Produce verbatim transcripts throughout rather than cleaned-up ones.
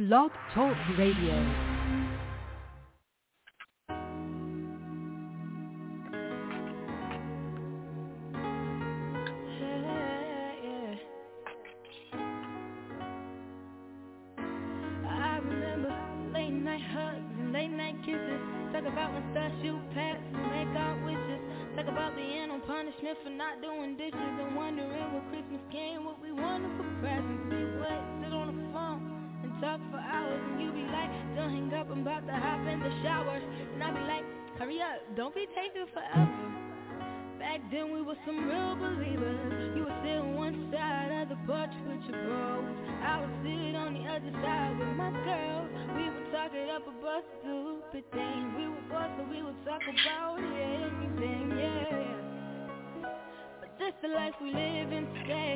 Blog Talk Radio. For not doing dishes and wondering when Christmas came, what we wanted for presents. We would sit on the phone and talk for hours, and you be like, don't hang up, I'm about to hop in the shower. And I be like, hurry up, don't be taking forever. Back then we were some real believers. You would sit on one side of the porch with your bros. I would sit on the other side with my girl. We would talk it up about stupid things. We were boys, so we would talk about anything, yeah. This the life we live in today.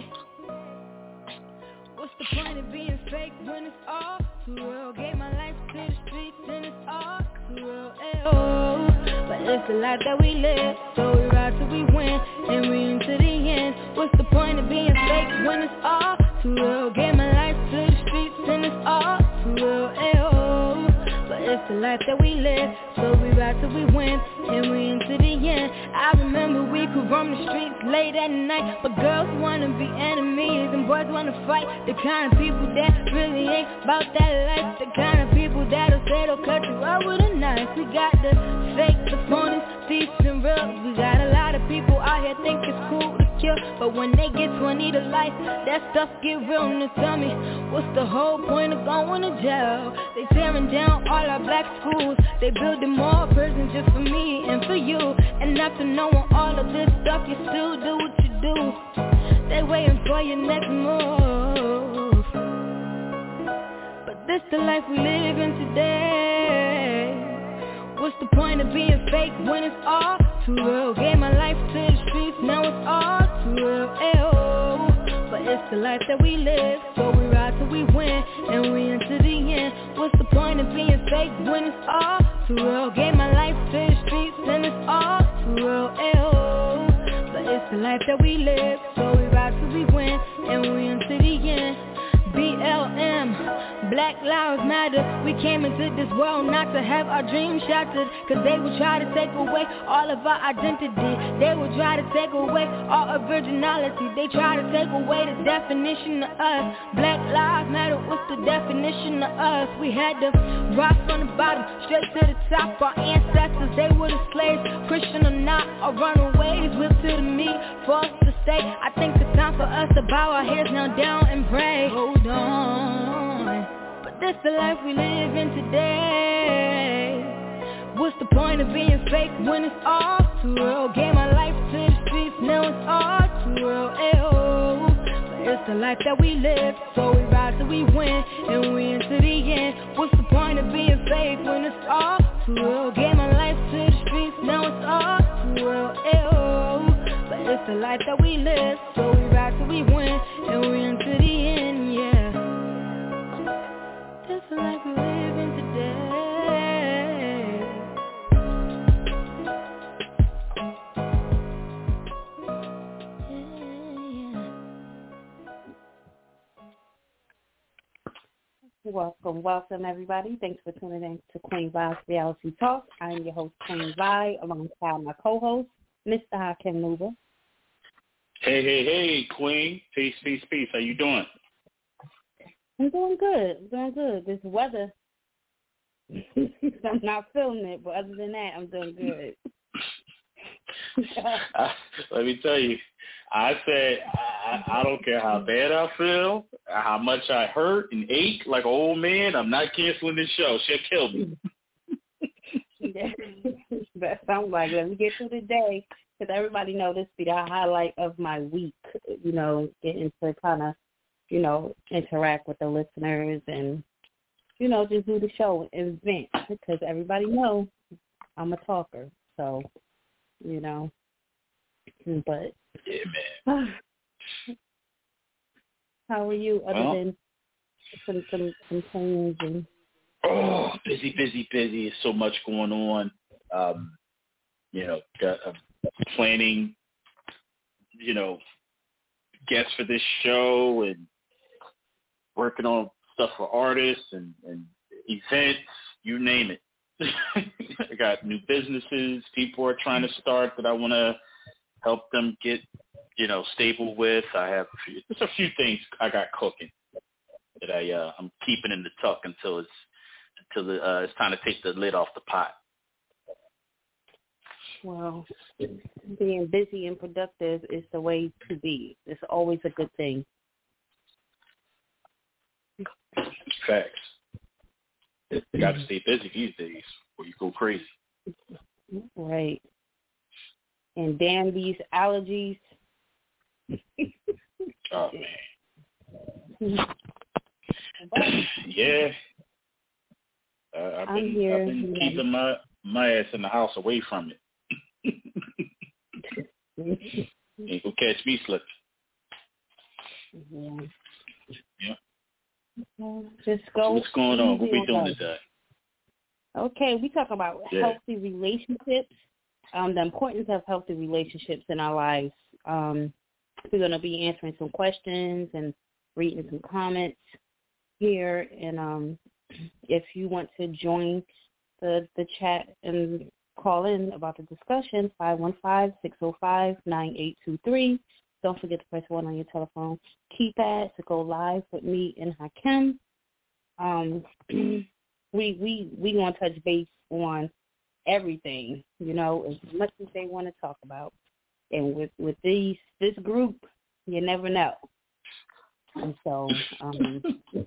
What's the point of being fake when it's all too real? Gave my life to the streets and it's all too real. Oh, but it's the life that we live, so we ride till we win and we into the end. What's the point of being fake when it's all too real? Gave my life to the streets and it's all too real. Oh, but it's the life that we live, so we ride till we win and we into the end. I remember we could roam the streets late at night, but girls wanna be enemies and boys wanna fight. The kind of people that really ain't about that life. The kind of people that'll say they'll cut you out with a knife. We got the fake, the phony, thieves and real. We got a lot of people out here think it's cool to kill, but when they get twenty to life, that stuff get real. Now tell me, what's the whole point of going to jail? They tearing down all our black schools. They building more prisons just for me and for you. And after knowing all of this stuff, you still do what you do. They waiting for your next move. But this the life we live in today. What's the point of being fake when it's all too real? Gave my life to the streets, now it's all too real. Ayo. But it's the life that we live, so we ride till we win and we into the end. What's the point of being fake when it's all too real? Gave my life to the streets and it's all too real. Ayo. But it's the life that we live, so we ride till we win and we into the end. B L M, Black Lives Matter. We came into this world not to have our dreams shattered, cause they would try to take away all of our identity. They would try to take away our originality. They try to take away the definition of us. Black Lives Matter, what's the definition of us? We had to rise from the bottom straight to the top. Our ancestors, they were the slaves, Christian or not, or runaways, whipped to the meat for us to stay. I think the time for us to bow our heads now down and pray. Hold on, but this the life we live in today. What's the point of being fake when it's all too real? Gave my life to the streets, now it's all too real. Ayo. But it's the life that we live, so we ride till we win and we into the end. What's the point of being fake when it's all too real? Gave my life to the streets, now it's all too real. Ayo. But it's the life that we live, so we ride till we win and we into the end, yeah. That's the life we live in today. Welcome, welcome everybody. Thanks for tuning in to Queen Vi's Reality Talk. I'm your host, Queen Vi, alongside my co-host, Mister Hakim Nuba. Hey, hey, hey, Queen. Peace, peace, peace. How you doing? I'm doing good. I'm doing good. This weather, I'm not feeling it, but other than that, I'm doing good. uh, let me tell you, I said I, I don't care how bad I feel, how much I hurt and ache like an old man, I'm not canceling this show. She'll kill me. Yeah. That sounds like, let me get through the day, because everybody know this be the highlight of my week, you know, getting to kind of, you know, interact with the listeners and, you know, just do the show and vent, because everybody know I'm a talker, so, you know, but yeah, man. How are you other well, than some, some, some things and oh, busy, busy, busy. There's so much going on. Um, you know, got, uh, planning, you know, guests for this show and working on stuff for artists and, and events, you name it. I got new businesses people are trying to start that I want to help them get, you know, stable with. I have a few, there's a few things I got cooking that I uh, I'm keeping in the tuck until it's until the, uh, it's time to take the lid off the pot. Well, being busy and productive is the way to be. It's always a good thing. Facts. You got to stay busy these days or you go crazy. Right. And damn these allergies. Oh, man. Yeah. Uh, I've been, here, I've been keeping my, my ass in the house away from it. Ain't gonna catch me slipping. Yeah. Yeah. Just go. So what's going on? What we doing today? Okay, we talk about yeah. healthy relationships, um, the importance of healthy relationships in our lives. Um, we're going to be answering some questions and reading some comments here. And um, if you want to join the, the chat and call in about the discussion, five one five, six oh five, nine eight two three. Don't forget to press one on your telephone keypad to go live with me and Hakim. Um, we we we want to touch base on everything, you know, as much as they want to talk about. And with with these this group, you never know. And so, um,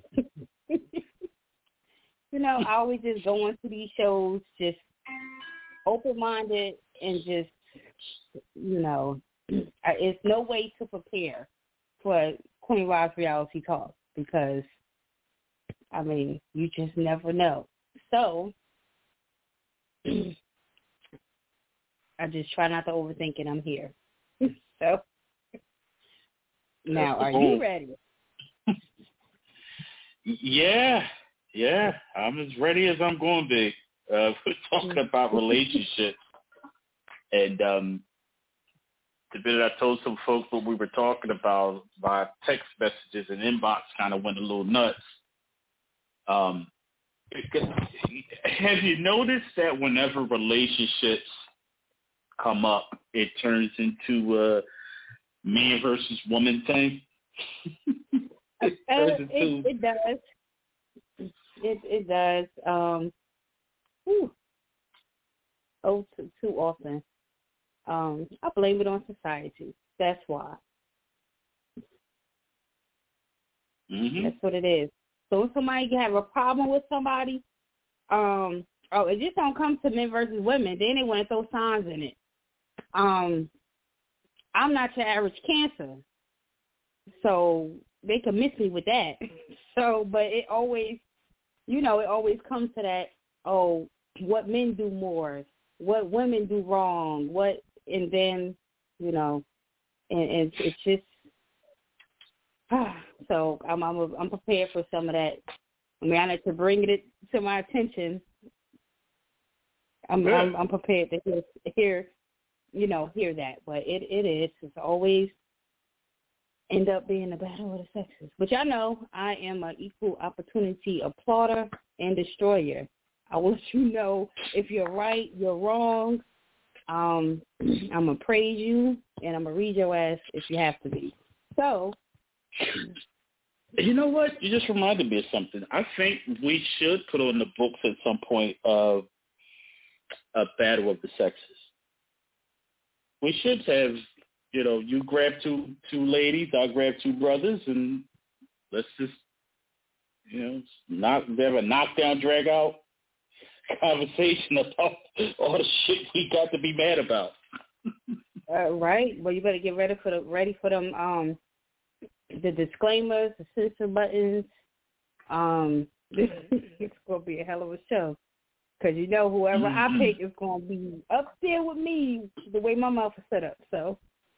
you know, I always just go into these shows just open-minded and just, you know, it's no way to prepare for Queen Rob's Reality Talk because, I mean, you just never know. So I just try not to overthink it. I'm here. So now, are you ready? Yeah, yeah. I'm as ready as I'm going to be. Uh, we're talking about relationships. And um, the bit I told some folks what we were talking about by text messages and inbox kind of went a little nuts. Um, have you noticed that whenever relationships come up, it turns into a man versus woman thing? it, it, it, it does. It it does. Um, whew. Oh, too, too often. Um, I blame it on society. That's why. Mm-hmm. That's what it is. So when somebody have a problem with somebody, um, oh, it just don't come to men versus women. Then they want to throw signs in it. Um, I'm not your average Cancer, so they can miss me with that. So, but it always, you know, it always comes to that. Oh, what men do more, what women do wrong, what, and then, you know, and, and it's just. So I'm I'm I'm prepared for some of that. I mean, I need to bring it to my attention. I'm yeah. I'm, I'm prepared to hear, hear, you know, hear that. But it, it is. It's always end up being a battle of the sexes. Which I know I am an equal opportunity applauder and destroyer. I will let you know if you're right, you're wrong. Um, I'm gonna praise you and I'm gonna read your ass if you have to be. So. You know what? You just reminded me of something. I think we should put on the books at some point of a battle of the sexes. We should have, you know, you grab two two ladies, I'll grab two brothers, and let's just, you know, not have a knockdown, drag out conversation about all the shit we got to be mad about. Uh, right. Well, you better get ready for the ready for them. Um. The disclaimers, the censor buttons. Um, it's going to be a hell of a show. Because you know whoever mm-hmm. I pick is going to be up there with me the way my mouth is set up. So.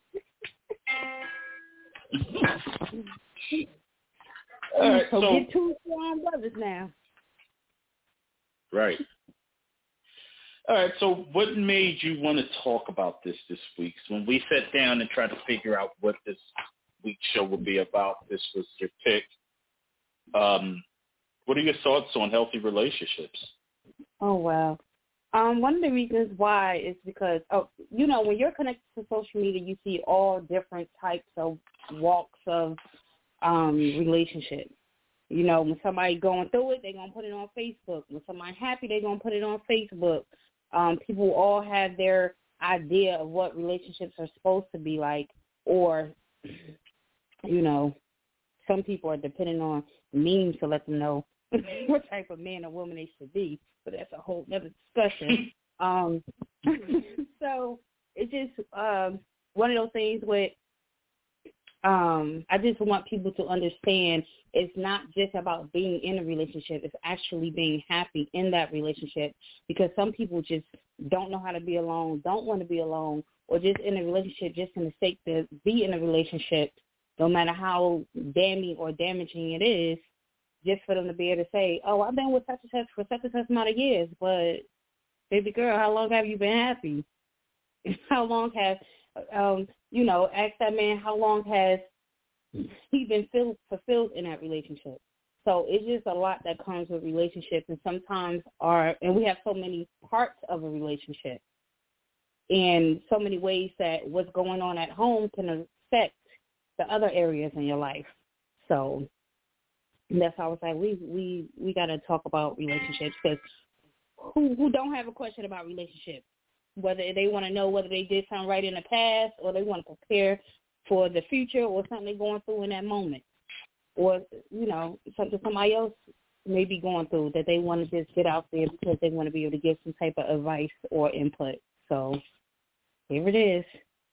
All right, so, so get two strong brothers now. Right. All right, so what made you want to talk about this this week? So when we sat down and tried to figure out what this week's show would be about, this was your pick. Um, What are your thoughts on healthy relationships? Oh, wow. Um, one of the reasons why is because, oh, you know, when you're connected to social media, you see all different types of walks of um, relationships. You know, when somebody going through it, they're going to put it on Facebook. When somebody happy, they're going to put it on Facebook. Um, people all have their idea of what relationships are supposed to be like, or, you know, some people are depending on memes to let them know what type of man or woman they should be, but that's a whole other discussion. um, so it's just um, one of those things where um, I just want people to understand it's not just about being in a relationship. It's actually being happy in that relationship, because some people just don't know how to be alone, don't want to be alone, or just in a relationship just in the sake to be in a relationship, no matter how damning or damaging it is, just for them to be able to say, oh, I've been with such and such for such and such amount of years, but baby girl, how long have you been happy? How long has, um, you know, ask that man how long has he been feel, fulfilled in that relationship. So it's just a lot that comes with relationships, and sometimes our, and we have so many parts of a relationship and so many ways that what's going on at home can affect the other areas in your life. So that's how I was like, we we we got to talk about relationships, because who who don't have a question about relationships, whether they want to know whether they did something right in the past, or they want to prepare for the future, or something they're going through in that moment, or, you know, something somebody else may be going through that they want to just get out there because they want to be able to give some type of advice or input. So here it is.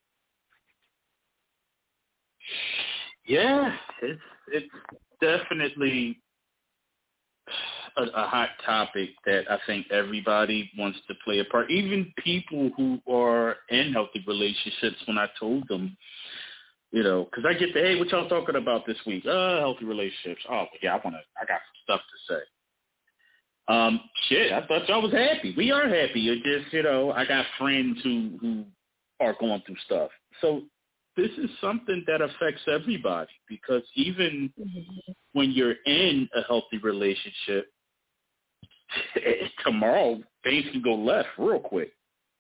Yeah, it's it's definitely a, a hot topic that I think everybody wants to play a part. Even people who are in healthy relationships, when I told them, you know, because I get the, hey, what y'all talking about this week? Uh, healthy relationships. Oh, yeah, I want to, I got some stuff to say. Um, shit, I thought y'all was happy. We are happy. It just, you know, I got friends who, who are going through stuff. So this is something that affects everybody, because even mm-hmm. when you're in a healthy relationship, tomorrow things can go left real quick.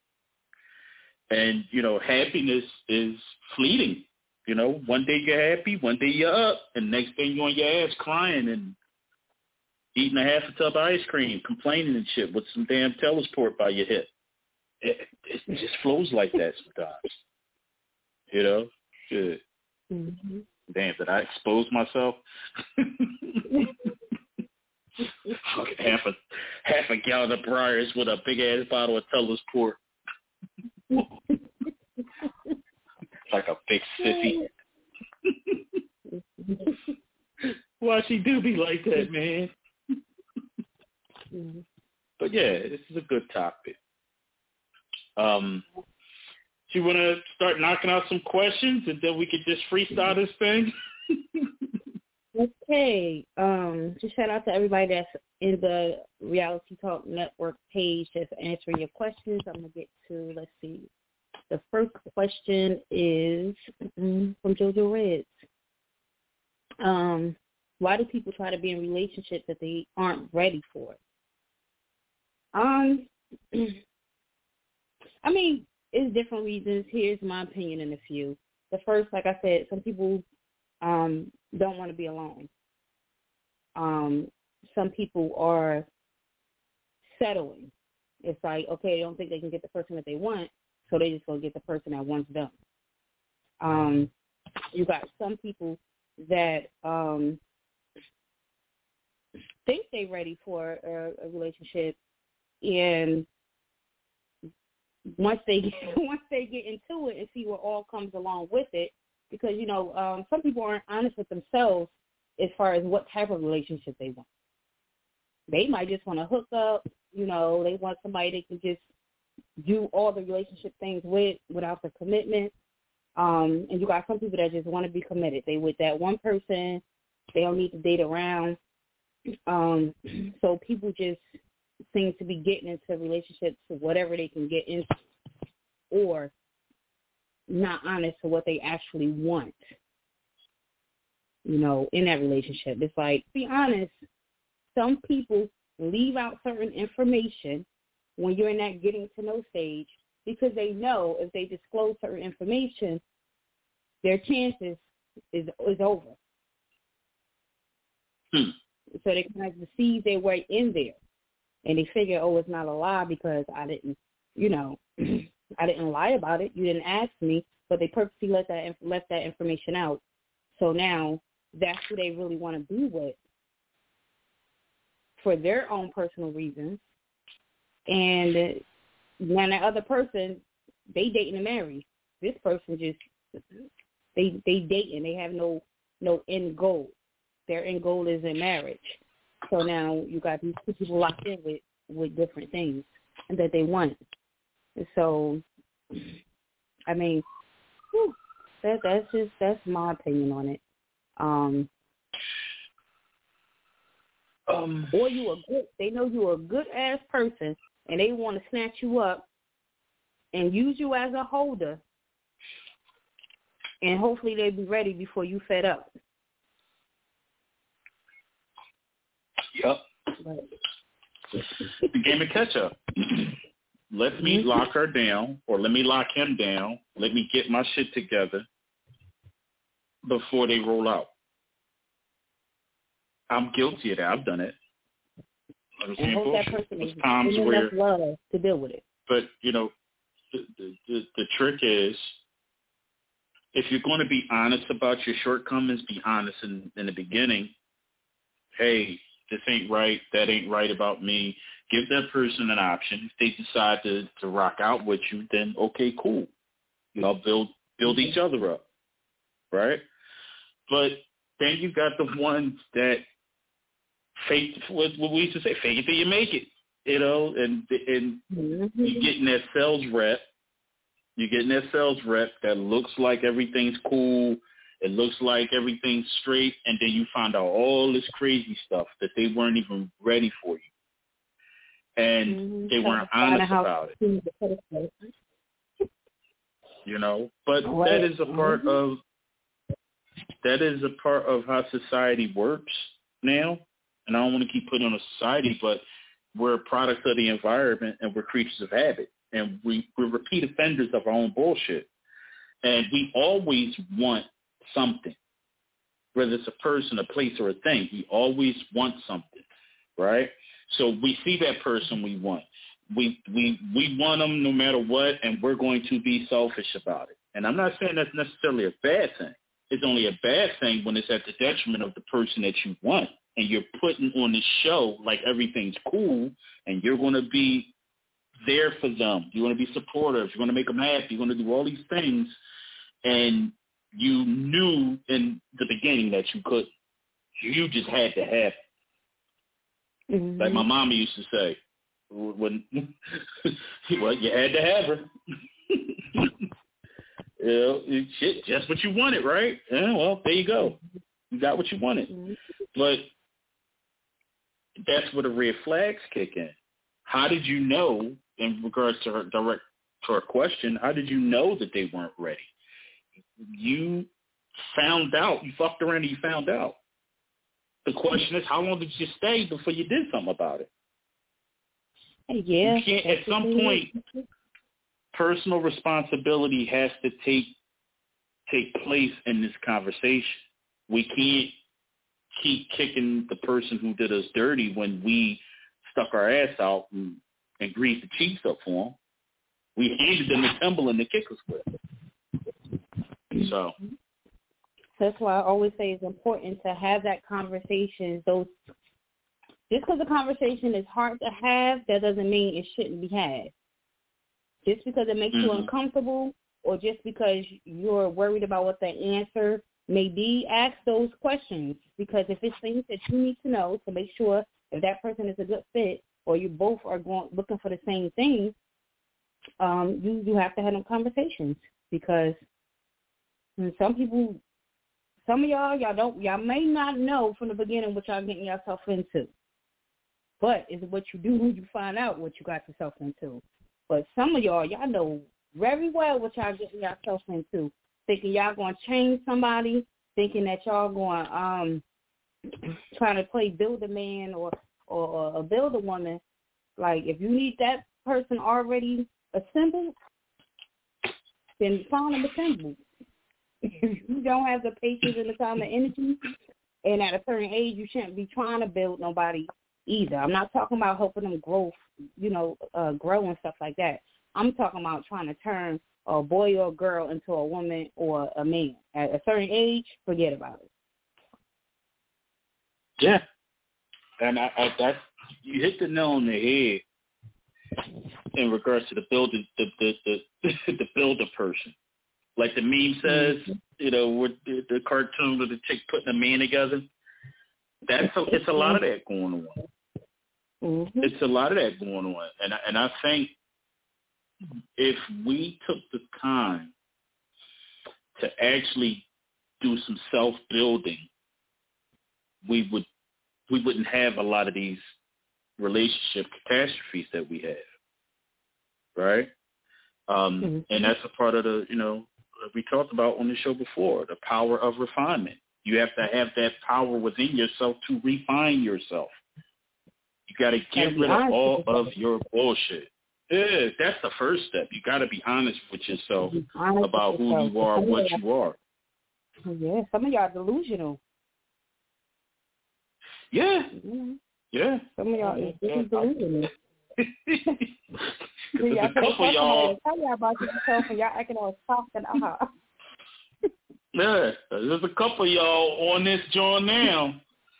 And, you know, happiness is fleeting. You know, one day you're happy, one day you're up, and next day you're on your ass crying and eating a half a tub of ice cream, complaining and shit with some damn Telesport by your hip. It, it just flows like that sometimes. You know? Good. Mm-hmm. Damn, did I expose myself? Fucking half a half a gallon of Breyers with a big ass bottle of Telesport. Like a big sissy. Why she do be like that, man? Mm-hmm. But yeah, this is a good topic. Um, do you want to start knocking out some questions, and then we could just freestyle this thing? Okay. Um, just shout out to everybody that's in the Reality Talk Network page that's answering your questions. I'm gonna get to, let's see. The first question is mm, from JoJo Reds. Um, why do people try to be in relationships that they aren't ready for? Um, I mean, it's different reasons. Here's my opinion in a few. The first, like I said, some people um, don't want to be alone. Um, some people are settling. It's like, okay, they don't think they can get the person that they want, so they just go get the person that wants them. Um, you got some people that um, think they're ready for a, a relationship, and once they get, once they get into it and see what all comes along with it, because, you know, um, some people aren't honest with themselves as far as what type of relationship they want. They might just want to hook up, you know, they want somebody they can just do all the relationship things with without the commitment. Um, and you got some people that just want to be committed. They with that one person, they don't need to date around. Um, so people just seem to be getting into relationships for whatever they can get into, or not honest to what they actually want, you know, in that relationship. It's like, be honest, some people leave out certain information when you're in that getting to know stage because they know if they disclose certain information, their chances is is over. Hmm. So they kind of deceive their way in there. And they figure, oh, it's not a lie because I didn't, you know, I didn't lie about it. You didn't ask me, but they purposely let that left that information out. So now that's who they really want to be with for their own personal reasons. And now that other person, they dating and married. This person just they they dating. They have no no end goal. Their end goal is in marriage. So now you got these two people locked in with, with different things that they want. So, I mean, whew, that that's just that's my opinion on it. Um, um, or you a good. They know you're a good ass person, and they want to snatch you up and use you as a holder, and hopefully they'll be ready before you fed up. Yep. But, the game of catch up. Let me mm-hmm. lock her down, or let me lock him down. Let me get my shit together before they roll out. I'm guilty of that. I've done it. And hope that person is times enough where, love to deal with it. But, you know, the, the, the, the trick is, if you're going to be honest about your shortcomings, be honest in, in the beginning. Hey, this ain't right, that ain't right about me. Give that person an option. If they decide to, to rock out with you, then okay, cool. You know, build build each other up, right? But then you got the ones that fake, what we used to say, fake it till you make it, you know, and and mm-hmm. you're getting that sales rep. You're getting that sales rep that looks like everything's cool. It looks like everything's straight, and then you find out all this crazy stuff that they weren't even ready for you. And mm-hmm. they weren't honest about it. You know, but right. that is a part mm-hmm. of that is a part of how society works now. And I don't want to keep putting on a society, but we're a product of the environment, and we're creatures of habit, and we, we're repeat offenders of our own bullshit. And we always want something, whether it's a person, a place, or a thing. We always want something, right? So we see that person we want. We we we want them no matter what, and we're going to be selfish about it. And I'm not saying that's necessarily a bad thing. It's only a bad thing when it's at the detriment of the person that you want, and you're putting on the show like everything's cool, and you're going to be there for them. You're going to be supportive. You're going to make them happy. You're going to do all these things, and you knew in the beginning that you couldn't. You just had to have it. Mm-hmm. Like my mama used to say, when well, you had to have her. You know, shit, just what you wanted, right? Yeah, well, there you go. You got what you wanted. Mm-hmm. But that's where the red flags kick in. How did you know, in regards to her direct to her question, how did you know that they weren't ready? You found out. You fucked around and you found out. The question is, how long did you stay before you did something about it? Yeah. You can't, at some point, personal responsibility has to take take place in this conversation. We can't keep kicking the person who did us dirty when we stuck our ass out and, and greased the cheeks up for them. We handed them the Timberland to kick us with. So that's why I always say it's important to have that conversation. Those just because the conversation is hard to have, that doesn't mean it shouldn't be had. Just because it makes mm-hmm. you uncomfortable, or just because you're worried about what the answer may be, ask those questions. Because if it's things that you need to know to make sure if that person is a good fit, or you both are going looking for the same thing, um, you you have to have them conversations. Because some people, some of y'all, y'all don't, y'all may not know from the beginning what y'all getting yourself into. But it's what you do when you find out what you got yourself into. But some of y'all, y'all know very well what y'all getting yourself into. Thinking y'all going to change somebody, thinking that y'all going um trying to play Build-A-Man or or, or a builder woman, like if you need that person already assembled, then find them assembled. If you don't have the patience and the time and energy, and at a certain age, you shouldn't be trying to build nobody either. I'm not talking about helping them grow, you know, uh, grow and stuff like that. I'm talking about trying to turn a boy or a girl into a woman or a man. At a certain age, forget about it. Yeah. And I, I that you hit the nail on the head in regards to the builder, the the the, the builder person. Like the meme says, mm-hmm. you know, with the, the cartoon with the chick putting a man together. That's a, it's a lot of that going on. Mm-hmm. It's a lot of that going on, and I, and I think if we took the time to actually do some self building, we would we wouldn't have a lot of these relationship catastrophes that we have, right? Um, mm-hmm. And that's a part of the, you know, we talked about on the show before, the power of refinement. You have to have that power within yourself to refine yourself. You got to get rid of all of your bullshit. Yeah, that's the first step. You got to be honest with yourself about who you are, what you are. Yeah, some of y'all are delusional. Yeah, mm-hmm. yeah. Some of y'all are delusional. There's a couple of y'all. Tell y'all about yourself and y'all acting all soft and ah. Yeah, there's a couple of y'all on this joint now.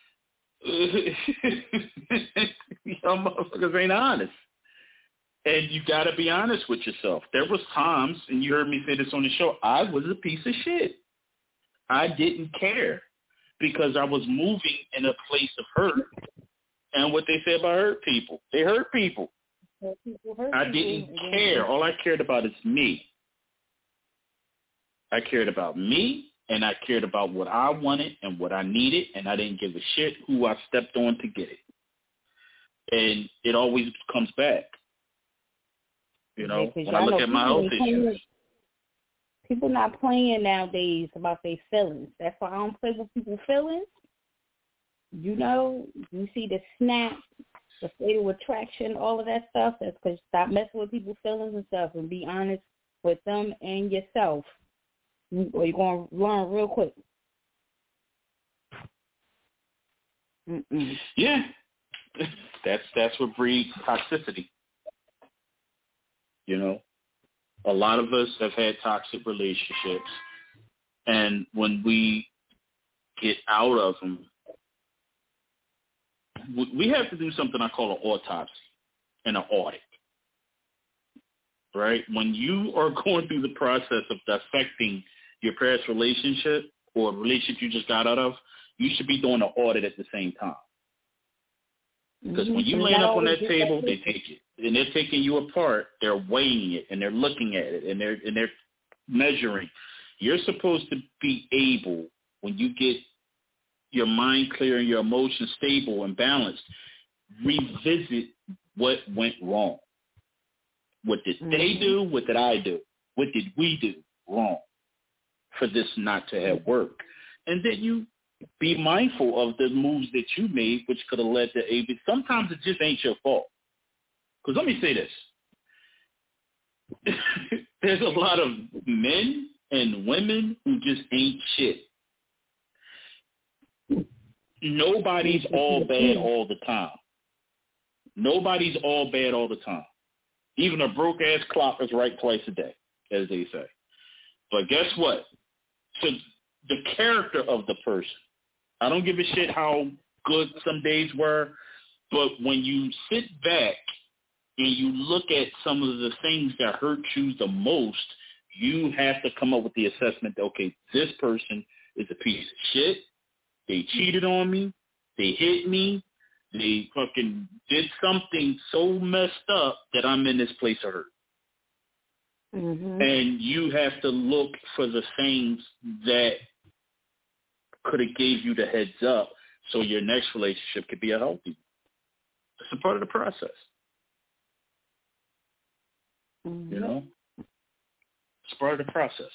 Y'all motherfuckers ain't honest. And you got to be honest with yourself. There was times, and you heard me say this on the show, I was a piece of shit. I didn't care because I was moving in a place of hurt. And what they say about hurt people, they hurt people. I didn't care. All I cared about is me. I cared about me, and I cared about what I wanted and what I needed, and I didn't give a shit who I stepped on to get it. And it always comes back. You know, yeah, when I look at my health issues. People not playing nowadays about their feelings. That's why I don't play with people's feelings. You know, you see the snap, the fatal attraction, all of that stuff. That's because stop messing with people's feelings and stuff and be honest with them and yourself. Or you're going to learn real quick. Mm-mm. Yeah. That's, that's what breeds toxicity. You know, a lot of us have had toxic relationships, and when we get out of them, we have to do something I call an autopsy and an audit, right? When you are going through the process of dissecting your past relationship or a relationship you just got out of, you should be doing an audit at the same time. Because mm-hmm. when you land up on that table, they take it, and they're taking you apart. They're weighing it, and they're looking at it, and they're and they're measuring. You're supposed to be able, when you get your mind clear and your emotions stable and balanced, revisit what went wrong. What did mm-hmm. they do? What did I do? What did we do wrong for this not to have worked? And then you be mindful of the moves that you made, which could have led to a. But sometimes it just ain't your fault. Because let me say this: there's a lot of men and women who just ain't shit. Nobody's all bad all the time. Nobody's all bad all the time. Even a broke ass clock is right twice a day, as they say. But guess what? So the character of the person. I don't give a shit how good some days were, but when you sit back and you look at some of the things that hurt you the most, you have to come up with the assessment that, okay, this person is a piece of shit. They cheated on me. They hit me. They fucking did something so messed up that I'm in this place of hurt. Mm-hmm. And you have to look for the things that could have gave you the heads up so your next relationship could be a healthy one. It's a part of the process. Mm-hmm. You know? It's part of the process.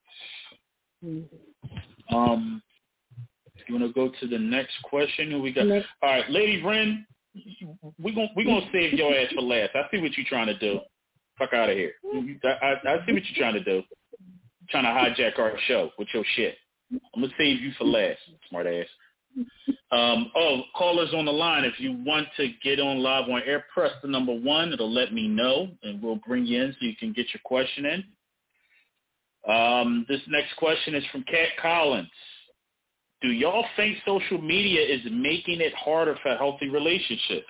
Mm-hmm. Um, you want to go to the next question? Who we got? Next. All right, Lady Wren, we gonna we gonna save your ass for last. I see what you're trying to do. Fuck out of here. I, I, I see what you're trying to do. Trying to hijack our show with your shit. I'm gonna save you for last, smart ass. Um, oh, callers on the line. If you want to get on live on air, press the number one. It'll let me know, and we'll bring you in so you can get your question in. Um, this next question is from Kat Collins. Do y'all think social media is making it harder for healthy relationships?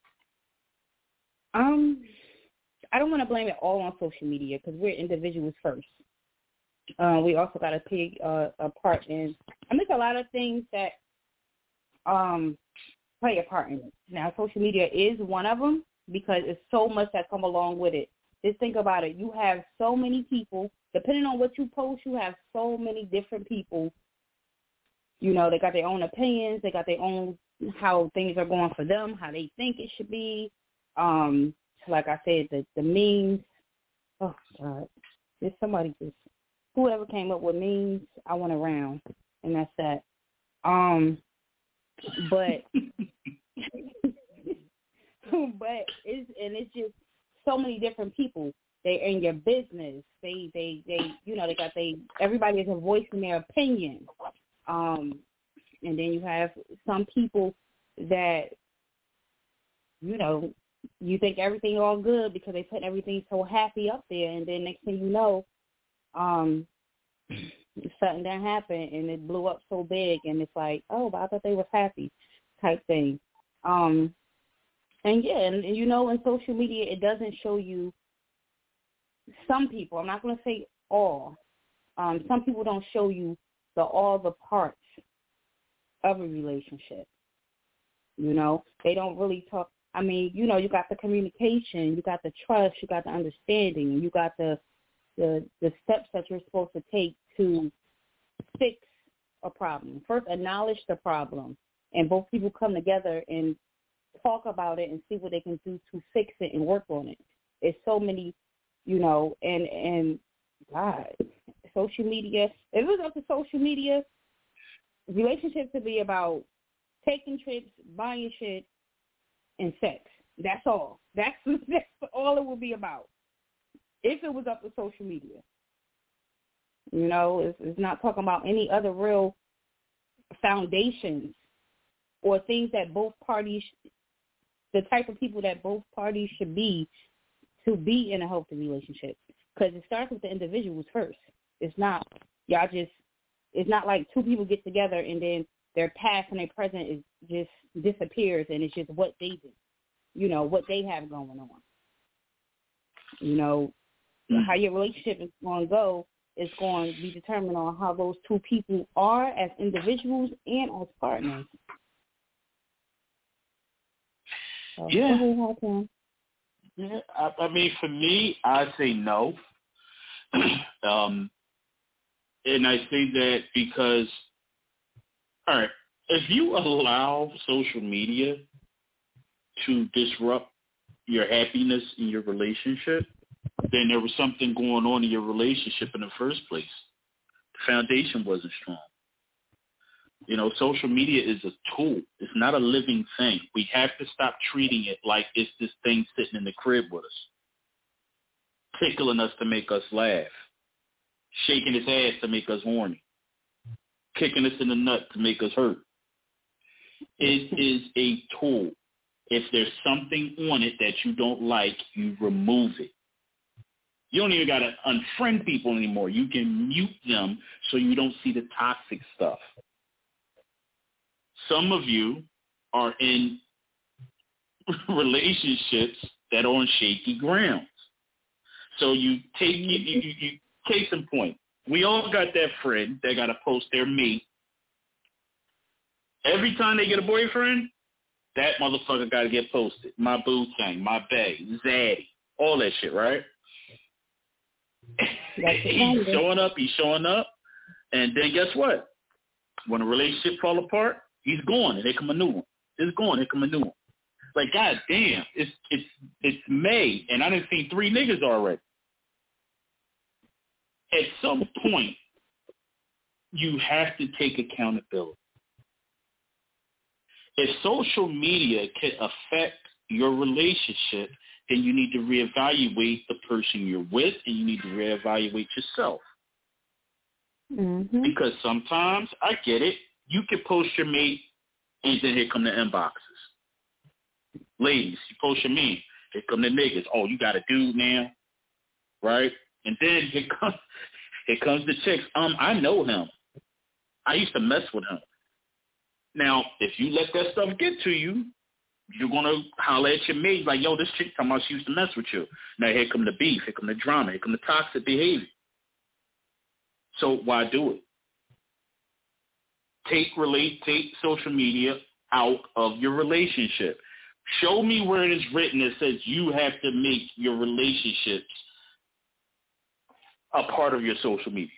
Um, I don't want to blame it all on social media because we're individuals first. Uh, we also got to play uh, a part in. I think a lot of things that um, play a part in it. Now, social media is one of them because it's so much that come along with it. Just think about it. You have so many people. Depending on what you post, you have so many different people. You know, they got their own opinions. They got their own how things are going for them, how they think it should be. Um, like I said, the, the memes. Oh, God. There's somebody just, whoever came up with memes, I went around, and that's that. Um, but, but it's, and it's just so many different people. They're in your business. They, they, they, you know, they got they, everybody has a voice in their opinion. Um, and then you have some people that, you know, you think everything all good because they put everything so happy up there, and then next thing you know, um, something that happened and it blew up so big, and it's like, oh, but I thought they were happy, type thing. Um, and yeah, and, and you know, in social media, it doesn't show you. Some people, I'm not going to say all. Um, some people don't show you the all the parts of a relationship. You know, they don't really talk. I mean, you know, you got the communication, you got the trust, you got the understanding, you got the the, the steps that you're supposed to take to fix a problem. First, acknowledge the problem, and both people come together and talk about it and see what they can do to fix it and work on it. It's so many, you know, and, and God, social media, if it was up to social media, relationships would be about taking trips, buying shit, and sex. That's all. That's, that's all it would be about if it was up to social media. You know, it's, it's not talking about any other real foundations or things that both parties, the type of people that both parties should be to be in a healthy relationship. Because it starts with the individuals first. It's not, y'all just, it's not like two people get together and then their past and their present is just disappears and it's just what they do, you know, what they have going on. You know, mm-hmm. how your relationship is going to go is going to be determined on how those two people are as individuals and as partners. So, yeah. Yeah, I, I mean, for me, I say no. um, and I say that because, all right, if you allow social media to disrupt your happiness in your relationship, then there was something going on in your relationship in the first place. The foundation wasn't strong. You know, social media is a tool. It's not a living thing. We have to stop treating it like it's this thing sitting in the crib with us, tickling us to make us laugh, shaking its ass to make us horny, kicking us in the nut to make us hurt. It is a tool. If there's something on it that you don't like, you remove it. You don't even got to unfriend people anymore. You can mute them so you don't see the toxic stuff. Some of you are in relationships that are on shaky grounds. So you take you, you, you case in point. We all got that friend that got to post their mate. Every time they get a boyfriend, that motherfucker got to get posted. My boo thing, my bae, zaddy, all that shit, right? He's showing up, he's showing up, and then guess what? When a relationship fall apart, he's gone, and here come a new one. It's gone, here come a new one. Like, God damn, it's it's it's May, and I done seen three niggas already. At some point, you have to take accountability. if social media can affect your relationship, then you need to reevaluate the person you're with, and you need to reevaluate yourself. Mm-hmm. Because sometimes, I get it, you can post your mate, and then here come the inboxes. Ladies, you post your mate, here come the niggas. Oh, you got a dude now, right? And then here comes, here comes the chicks. Um, I know him. I used to mess with him. Now, if you let that stuff get to you, you're going to holler at your mate like, yo, this chick talking about she used to mess with you. Now, here come the beef. Here come the drama. Here come the toxic behavior. So why do it? Take relate, take social media out of your relationship. Show me where it is written that says you have to make your relationships a part of your social media.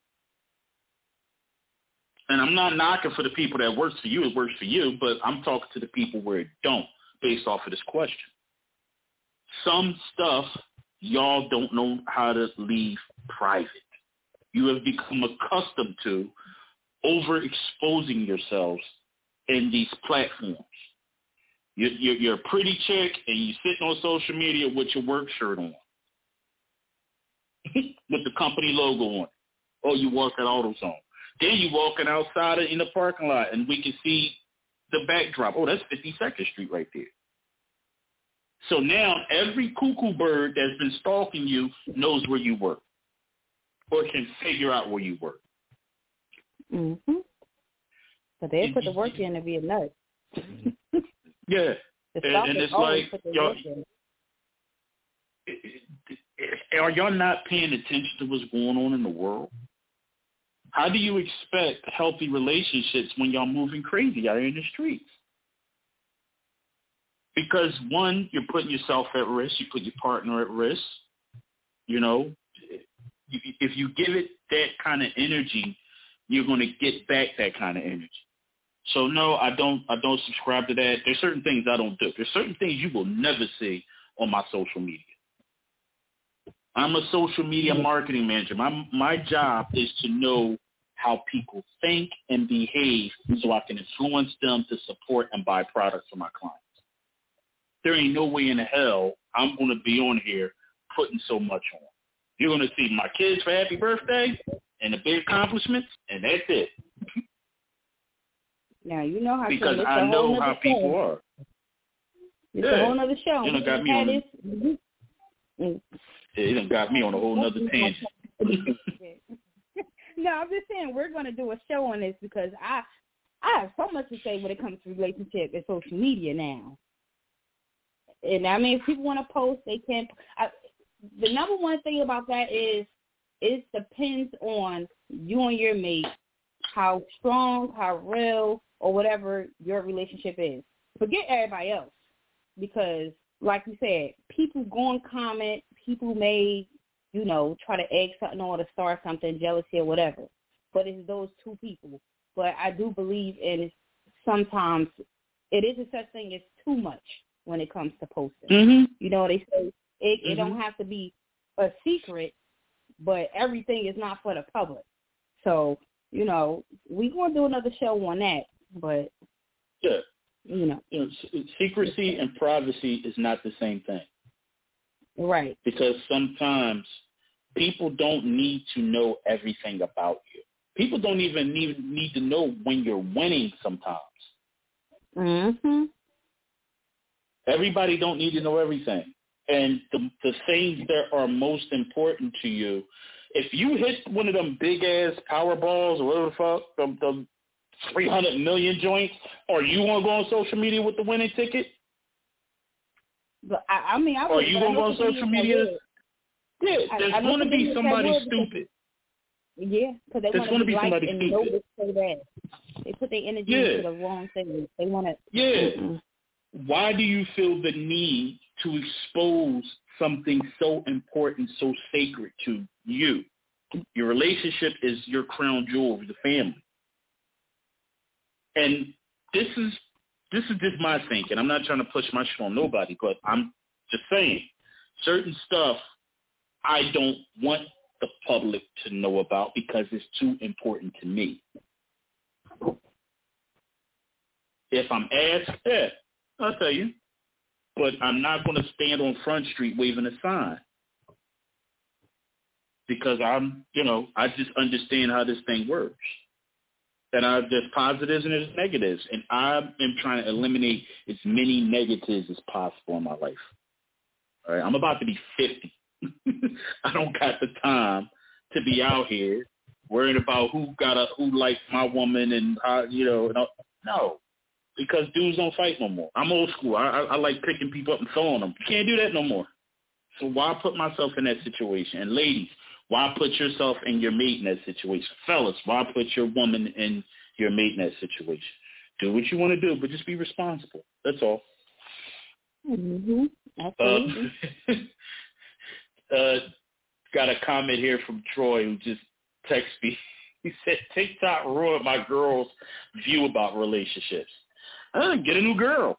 And I'm not knocking for the people that works for you, it works for you, but I'm talking to the people where it don't, based off of this question. Some stuff y'all don't know how to leave private. You have become accustomed to overexposing yourselves in these platforms. You're, you're, you're a pretty chick, and you're sitting on social media with your work shirt on, with the company logo on it. Or you work at AutoZone. Then you walking outside in the parking lot, and we can see the backdrop. Oh, that's fifty-second Street right there. So now every cuckoo bird that's been stalking you knows where you work, or can figure out where you work. Mm-hmm. But they put the work in to be a nut. Yeah, and, and it's like, y'all, are y'all not paying attention to what's going on in the world? How do you expect healthy relationships when y'all moving crazy out here in the streets? Because, one, you're putting yourself at risk. You put your partner at risk. You know, if you give it that kind of energy, you're going to get back that kind of energy. So, no, I don't I don't subscribe to that. There's certain things I don't do. There's certain things you will never see on my social media. I'm a social media marketing manager. My my job is to know how people think and behave so I can influence them to support and buy products for my clients. There ain't no way in hell I'm going to be on here putting so much on. You're going to see my kids for happy birthday and the big accomplishments, and that's it. Now, you know how because I know how people show. are. It's yeah. a whole other show. You done got me on, mm. yeah, you done got me on a whole other tangent. No, I'm just saying we're going to do a show on this because I I have so much to say when it comes to relationship and social media now. And, I mean, if people want to post, they can. I, the number one thing about that is it depends on you and your mate, how strong, how real, or whatever your relationship is. Forget everybody else because, like you said, people go and comment, people may, you know, try to egg something on to start something, jealousy or whatever. But it's those two people. But I do believe in sometimes it is a such thing as too much when it comes to posting. Mm-hmm. You know, they say it, mm-hmm. it don't have to be a secret, but everything is not for the public. So, you know, we're going to do another show on that. But, yeah. you know. You know, secrecy and privacy is not the same thing. Right. Because sometimes people don't need to know everything about you. People don't even need, need to know when you're winning sometimes. Mm-hmm. Everybody don't need to know everything. And the, the things that are most important to you, if you hit one of them big-ass Powerballs or whatever the fuck, the, the three hundred million joints, or you want to go on social media with the winning ticket? But I, I mean, I or you going to go on social media? Yeah, there's going to be somebody stupid. Yeah, because they want to be liked and noticed so bad. They put their energy yeah. into the wrong thing. They want to. Yeah. Mm-mm. Why do you feel the need to expose something so important, so sacred to you? Your relationship is your crown jewel of the family. And this is this is just my thinking. I'm not trying to push my shit on nobody, but I'm just saying certain stuff I don't want the public to know about because it's too important to me. If I'm asked, yeah, I'll tell you. But I'm not going to stand on Front Street waving a sign. Because I'm, you know, I just understand how this thing works. And I, there's positives and there's negatives. And I am trying to eliminate as many negatives as possible in my life. All right, I'm about to be fifty. I don't got the time to be out here worrying about who got a who likes my woman and how, you know. No, no, because dudes don't fight no more. I'm old school. I, I, I like picking people up and throwing them. You can't do that no more. So why put myself in that situation? And ladies, why put yourself and your mate in that situation? Fellas, why put your woman and your mate in that situation? Do what you want to do, but just be responsible. That's all. Mm-hmm. Absolutely. Uh, uh, got a comment here from Troy who just texted me. He said, TikTok ruined my girl's view about relationships. Uh, get a new girl.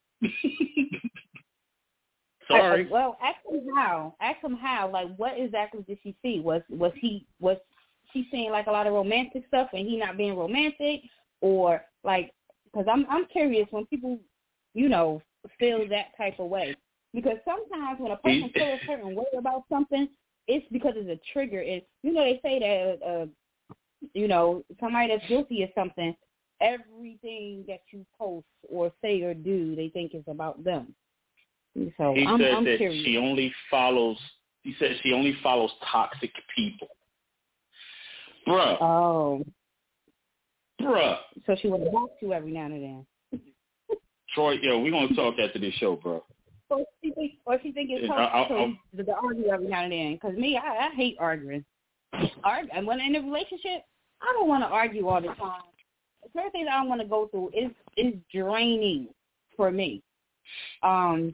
Sorry. I, well, ask him how. Ask him how. Like, what exactly did she see? Was was he was she seeing like a lot of romantic stuff and he not being romantic, or like? Because I'm I'm curious when people, you know, feel that type of way. Because sometimes when a person feels a certain way about something, it's because it's a trigger. It's, you know, they say that uh, you know, somebody that's guilty of something, everything that you post or say or do, they think is about them. So he I'm, said I'm that curious. she only follows. He said she only follows toxic people. Bruh. Oh. Bruh. So she would block you every now and then. Troy, yo, we're gonna talk after this show, bro. Or she think, or she think it's I'll, so to, to argue every now and then. Because me, I, I hate arguing. Argue, and when in a relationship, I don't want to argue all the time. Certain things I don't want to go through is is draining for me. Um.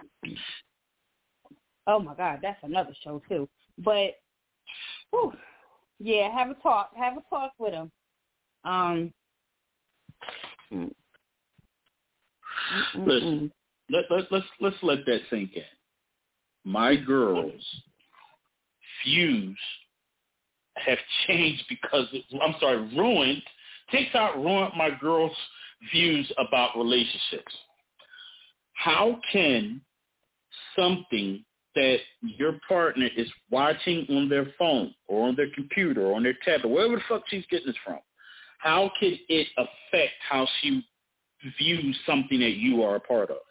Oh my God, that's another show too. But, whew, yeah, have a talk. Have a talk with him. Um. Listen, let, let, let's let's let that sink in. My girls' views have changed because it, I'm sorry, ruined. TikTok ruined my girls' views about relationships. How can something that your partner is watching on their phone or on their computer or on their tablet, wherever the fuck she's getting this from, how can it affect how she views something that you are a part of?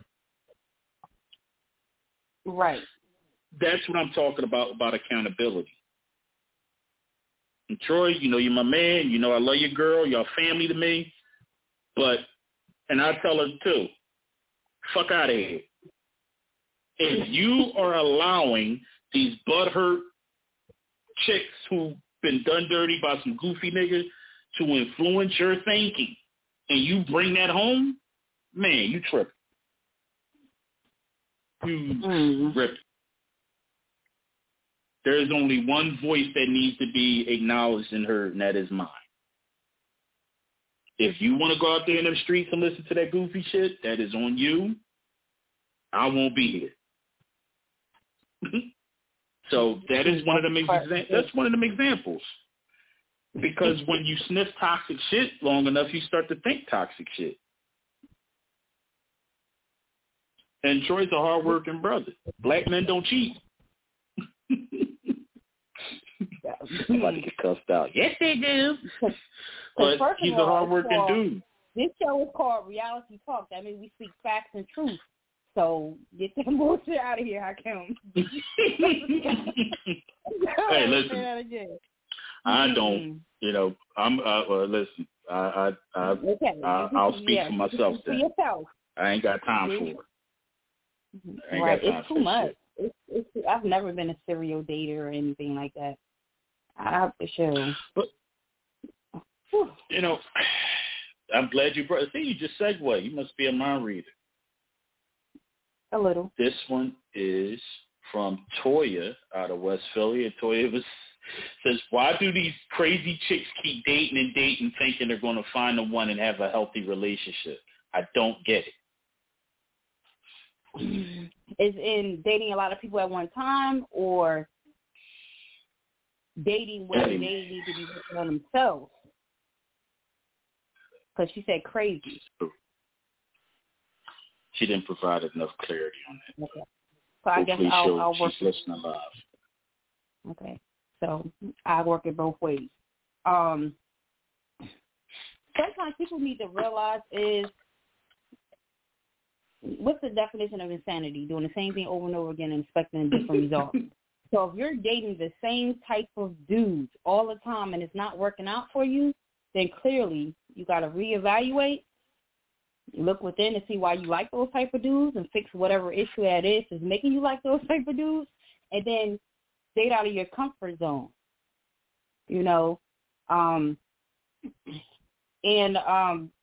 Right. That's what I'm talking about, about accountability. And Troy, you know you're my man. You know I love your girl. Y'all family to me. But, and I tell her too, fuck out of here. If you are allowing these butthurt chicks who've been done dirty by some goofy niggas to influence your thinking, and you bring that home, man, you tripping. You mm. tripping. There is only one voice that needs to be acknowledged and heard, and that is mine. If you want to go out there in the streets and listen to that goofy shit, that is on you. I won't be here. So that is one of them examples. That's one of them examples. Because when you sniff toxic shit long enough, you start to think toxic shit. And Troy's a hard-working brother. Black men don't cheat. I'm about to get cussed out. Yes, they do. But he's a hard-working dude. This show is called Reality Talk. That means we speak facts and truth. So get that bullshit out of here, Hakeem. Hey, listen. I don't, you know, I'm, uh, well, listen, I, I, I, okay. I I'll speak yeah. for myself for then. yourself. I ain't got time for it. I ain't right, got time it's too for much. It's, it's, I've never been a serial dater or anything like that. I have to show. But, you know, I'm glad you brought, see, you just segue. You must be a mind reader. A little. This one is from Toya out of West Philly. And Toya was, says, why do these crazy chicks keep dating and dating thinking they're going to find the one and have a healthy relationship? I don't get it. Is in dating a lot of people at one time, or dating where they need to be working on themselves? Because she said crazy. she didn't provide enough clarity on that. Okay. So I Hopefully guess I'll, she'll, I'll work. she's listening live. Okay. So I work it both ways. Um, sometimes people need to realize is, what's the definition of insanity? Doing the same thing over and over again and expecting a different result. So if you're dating the same type of dudes all the time and it's not working out for you, then clearly you got to reevaluate, look within to see why you like those type of dudes and fix whatever issue that is is making you like those type of dudes, and then date out of your comfort zone, you know. Um, and um,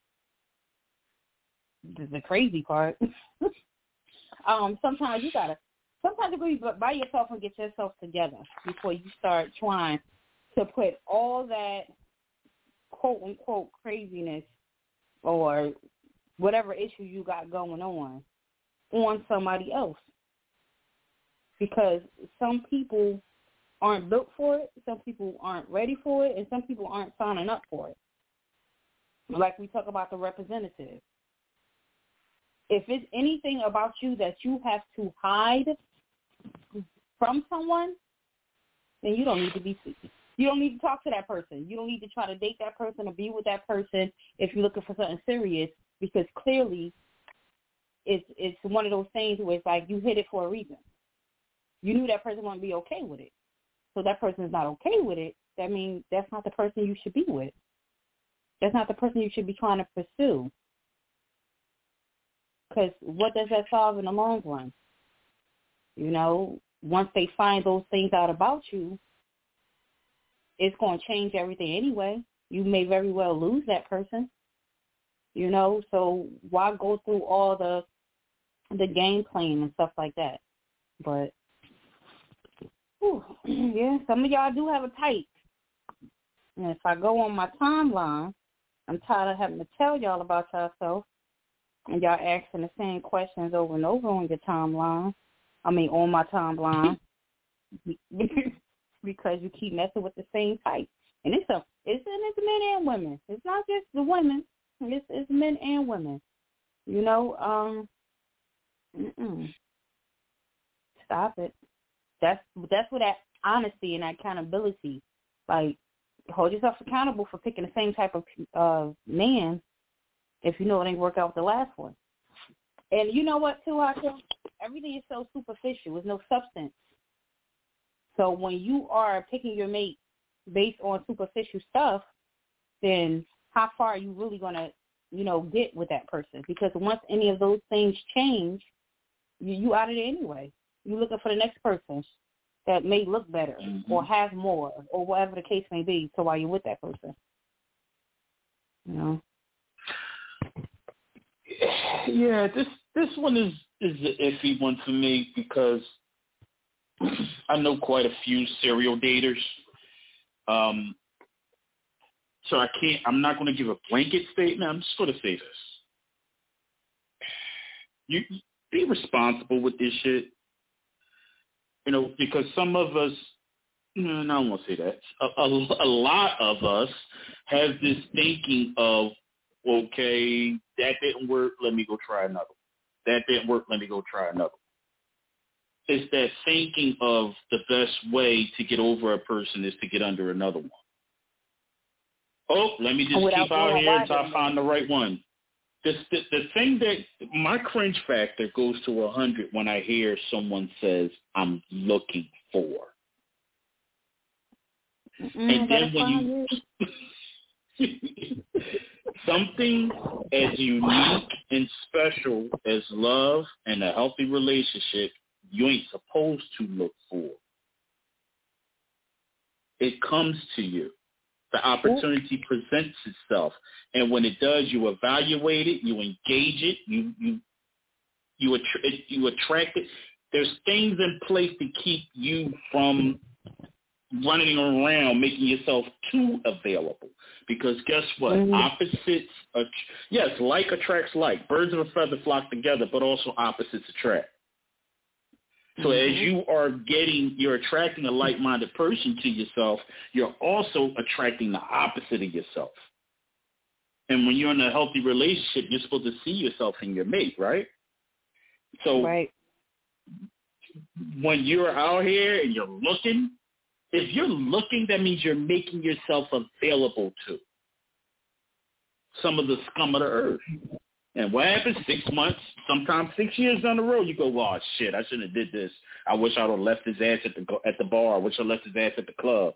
the crazy part, um, sometimes you got to, sometimes you go by yourself and get yourself together before you start trying to put all that quote-unquote craziness or whatever issue you got going on on somebody else. Because some people aren't built for it, some people aren't ready for it, and some people aren't signing up for it. Like we talk about the representative. If it's anything about you that you have to hide from someone, then you don't need to be you don't need to talk to that person. You don't need to try to date that person or be with that person if you're looking for something serious, because clearly it's it's one of those things where it's like you hit it for a reason. You knew that person wouldn't be okay with it. So that person is not okay with it. That means that's not the person you should be with. That's not the person you should be trying to pursue. Because what does that solve in the long run? You know, once they find those things out about you, it's going to change everything anyway. You may very well lose that person. You know, so why go through all the the game playing and stuff like that? But, whew, yeah, some of y'all do have a type. And if I go on my timeline, I'm tired of having to tell y'all about yourself, and y'all asking the same questions over and over on your timeline. I mean, on my timeline, because you keep messing with the same type. And it's a, it's, it's men and women. It's not just the women. It's, it's men and women. You know, um, mm-mm. Stop it. That's that's where that honesty and that accountability, like, hold yourself accountable for picking the same type of uh, man if you know it ain't work out with the last one. And you know what, too, Hakeem? Everything is so superficial. There's no substance. So when you are picking your mate based on superficial stuff, then how far are you really going to, you know, get with that person? Because once any of those things change, you, you out of there anyway. You're looking for the next person that may look better mm-hmm. or have more or whatever the case may be. So while you're with that person, you know. Yeah, this this one is is an iffy one for me because I know quite a few serial daters. Um, so I can't. I'm not going to give a blanket statement. I'm just going to say this: you be responsible with this shit. You know, because some of us, no, I don't want to say that. A, a, a lot of us have this thinking of, okay, that didn't work, let me go try another one. That didn't work, let me go try another one. It's that thinking of the best way to get over a person is to get under another one. Oh, let me just keep out here until I find the right one. This, the, the thing that my cringe factor goes to one hundred when I hear someone says, I'm looking for. Mm-hmm, and then when you, something as unique and special as love and a healthy relationship, you ain't supposed to look for. It comes to you. The opportunity presents itself, and when it does, you evaluate it, you engage it, you you you, att- you attract it. There's things in place to keep you from running around, making yourself too available. Because guess what? Mm-hmm. Opposites, are, yes, like attracts like. Birds of a feather flock together, but also opposites attract. So mm-hmm. as you are getting, you're attracting a like-minded person to yourself, you're also attracting the opposite of yourself. And when you're in a healthy relationship, you're supposed to see yourself in your mate, right? So right. when you're out here and you're looking, if you're looking, that means you're making yourself available to some of the scum of the earth. And what happens? Six months, sometimes six years down the road, you go, "Oh shit, I shouldn't have did this. I wish I would have left his ass at the at the bar. I wish I left his ass at the club."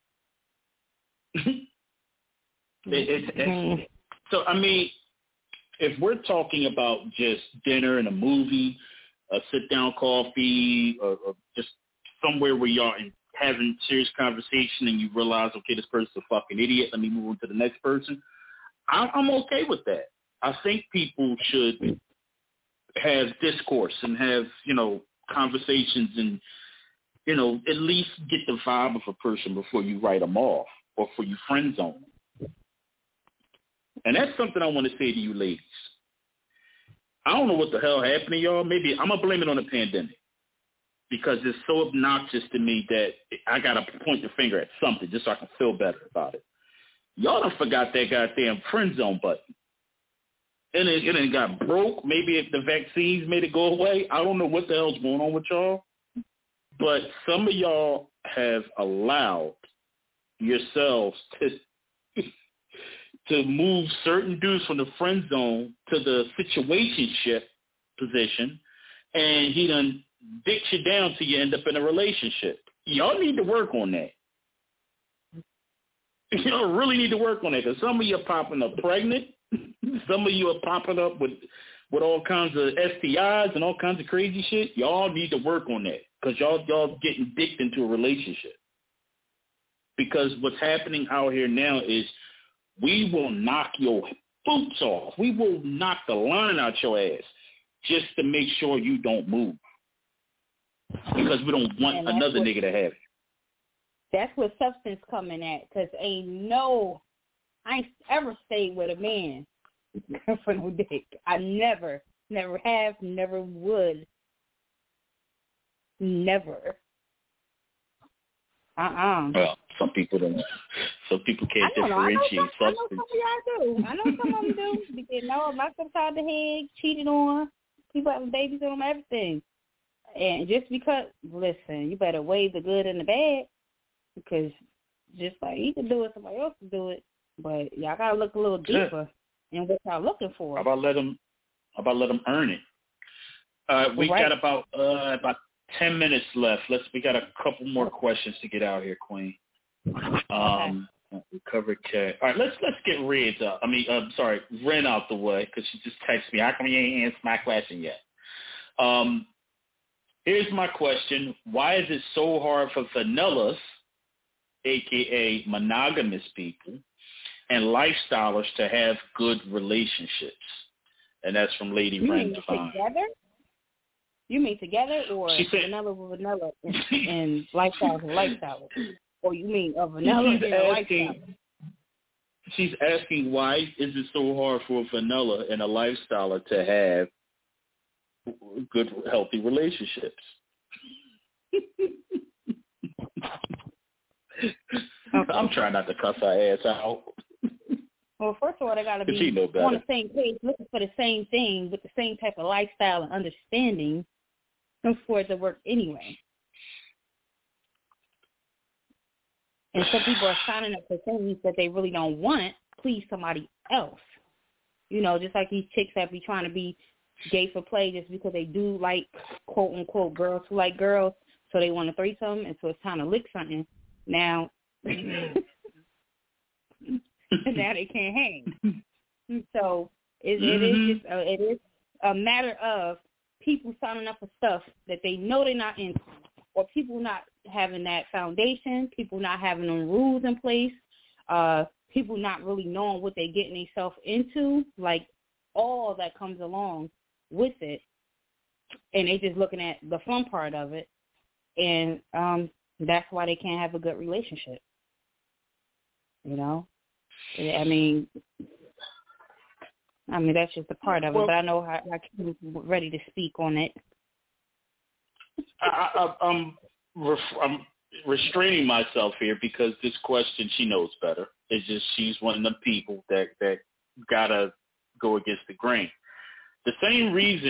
it, it's, it's, so I mean, if we're talking about just dinner and a movie, a sit down coffee, or, or just somewhere where y'all having serious conversation, and you realize, okay, this person's a fucking idiot. Let me move on to the next person. I'm, I'm okay with that. I think people should have discourse and have, you know, conversations and, you know, at least get the vibe of a person before you write them off or before you friend zone them. And that's something I want to say to you ladies. I don't know what the hell happened to y'all. Maybe I'm going to blame it on the pandemic because it's so obnoxious to me that I got to point the finger at something just so I can feel better about it. Y'all done forgot that goddamn friend zone button. And it, it got broke. Maybe if the vaccines made it go away. I don't know what the hell's going on with y'all. But some of y'all have allowed yourselves to to move certain dudes from the friend zone to the situationship position, and he done dicks you down till you end up in a relationship. Y'all need to work on that. Y'all really need to work on that because some of you are popping up pregnant. Some of you are popping up with with all kinds of S T Is and all kinds of crazy shit. Y'all need to work on that because y'all y'all getting dicked into a relationship. Because what's happening out here now is we will knock your boots off. We will knock the line out your ass just to make sure you don't move. Because we don't want another what, nigga to have it. That's what substance coming at. Because ain't no, I ain't ever stayed with a man for no dick. I never, never have, never would. Never. Uh-uh. Well, some people don't. Some people can't I differentiate know, some, substance. I know some of y'all do. I know some of them do. Because, no, knocked upside the head, cheated on, people having babies on them, everything. And just because, listen, you better weigh the good and the bad. Because just like he can do it, somebody else can do it. But y'all got to look a little deeper yeah. in what y'all looking for. How about let them, how about let them earn it? Uh, we right. got about uh, about ten minutes left. Let's. We got a couple more questions to get out here, Queen. Um, okay. We covered Cat. All right, let's let's get Red's up. I mean, I'm uh, sorry, Ren out the way because she just texted me. How come you ain't answered my question yet? Um, here's my question: why is it so hard for vanillas, aka monogamous people, and lifestylers to have good relationships? And that's from Lady you Ren mean Divine. Together? You mean together, or she said, vanilla with vanilla and, and lifestyle with lifestyle? Or you mean a vanilla she's and a asking, lifestyle? She's asking why is it so hard for a vanilla and a lifestyler to have good, healthy relationships? Okay. I'm trying not to cuss her ass out. Well, first of all, they got to be on the same page, looking for the same thing with the same type of lifestyle and understanding for it to work anyway. And some people are signing up for things that they really don't want, please somebody else. You know, just like these chicks that be trying to be gay for play just because they do like, quote, unquote, girls who like girls, so they want to threesome, and so it's time to lick something. Now, now they can't hang. So it, it mm-hmm. is just a, it is a matter of people signing up for stuff that they know they're not into, or people not having that foundation, people not having them rules in place, uh, people not really knowing what they're getting themselves into, like all that comes along with it, and they just looking at the fun part of it, and um, that's why they can't have a good relationship. You know, I mean, I mean that's just a part of it. Well, but I know how I keep ready to speak on it. I, I, I'm, ref, I'm restraining myself here because this question she knows better. It's just she's one of the people that that gotta go against the grain. The same reason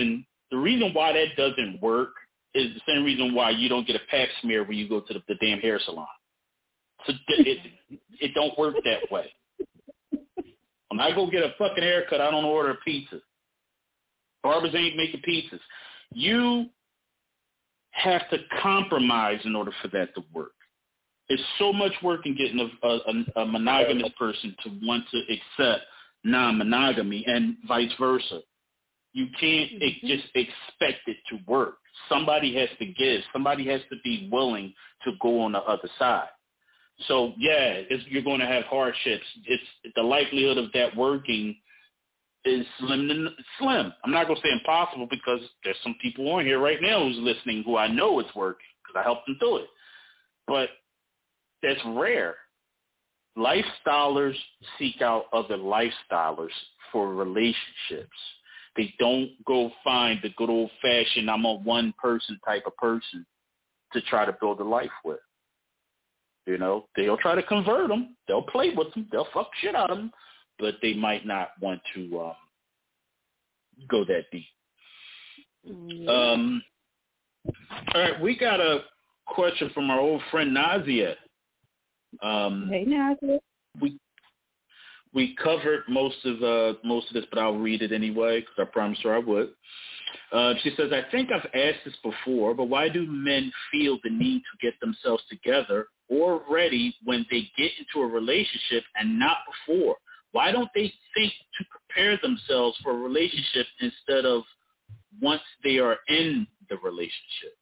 The reason why that doesn't work is the same reason why you don't get a pap smear when you go to the, the damn hair salon. So it, it don't work that way. When I go get a fucking haircut, I don't order a pizza. Barbers ain't making pizzas. You have to compromise in order for that to work. It's so much work in getting a, a, a monogamous person to want to accept non-monogamy and vice versa. You can't mm-hmm. just expect it to work. Somebody has to give. Somebody has to be willing to go on the other side. So, yeah, it's, you're going to have hardships. It's the likelihood of that working is slim. Slim. I'm not going to say impossible because there's some people on here right now who's listening who I know it's working because I helped them do it. But that's rare. Lifestylers seek out other lifestylers for relationships. They don't go find the good old-fashioned I'm a one-person type of person to try to build a life with. You know, they'll try to convert them. They'll play with them. They'll fuck shit out of them. But they might not want to um, go that deep. Mm-hmm. Um, all right, we got a question from our old friend Nazia. Um, hey, Nazia. We we covered most of uh, most of this, but I'll read it anyway because I promised her I would. Uh, she says, I think I've asked this before, but why do men feel the need to get themselves together or ready when they get into a relationship and not before? Why don't they think to prepare themselves for a relationship instead of once they are in the relationship?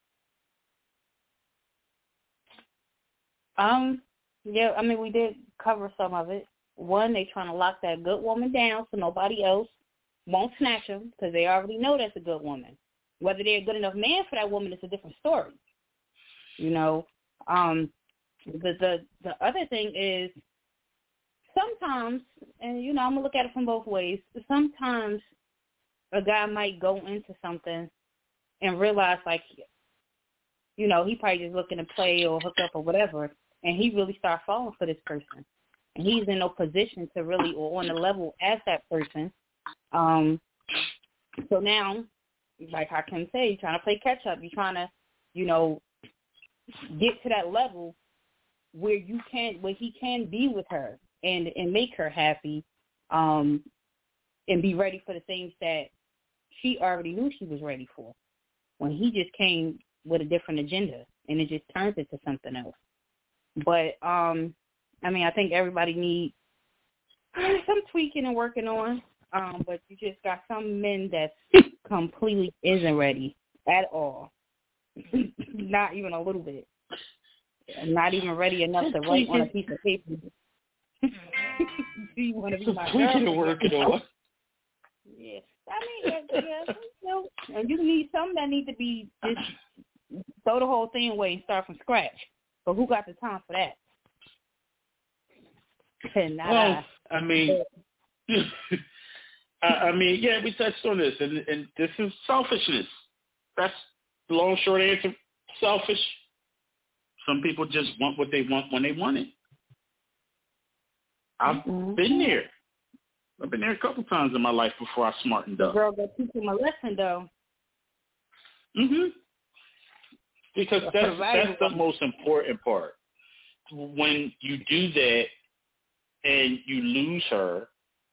Um, yeah, I mean, we did cover some of it. One, they trying to lock that good woman down so nobody else won't snatch them because they already know that's a good woman. Whether they're a good enough man for that woman is a different story. You know, um, the, the the other thing is sometimes, and, you know, I'm going to look at it from both ways, sometimes a guy might go into something and realize, like, you know, he probably just looking to play or hook up or whatever, and he really start falling for this person. And he's in no position to really, or on the level as that person. Um, so now, like I can say, you're trying to play catch up. You're trying to, you know, get to that level where you can, where he can be with her and and make her happy, um, and be ready for the things that she already knew she was ready for. When he just came with a different agenda, and it just turns into something else. But um, I mean, I think everybody needs some tweaking and working on. Um, but you just got some men that completely isn't ready at all. Not even a little bit. Not even ready enough to write on a piece of paper. Do you want to be my tweaking and working on? Yes. I mean, yeah, yeah, you know, and you need some that need to be just throw the whole thing away and start from scratch. But who got the time for that? Not well, I. I mean, I, I mean, yeah, we touched on this, and, and this is selfishness. That's the long, short answer. Selfish. Some people just want what they want when they want it. I've mm-hmm. been there. I've been there a couple times in my life before I smartened up. Girl, got teaching my lesson though. Mhm. Because that's that's the most important part. When you do that and you lose her,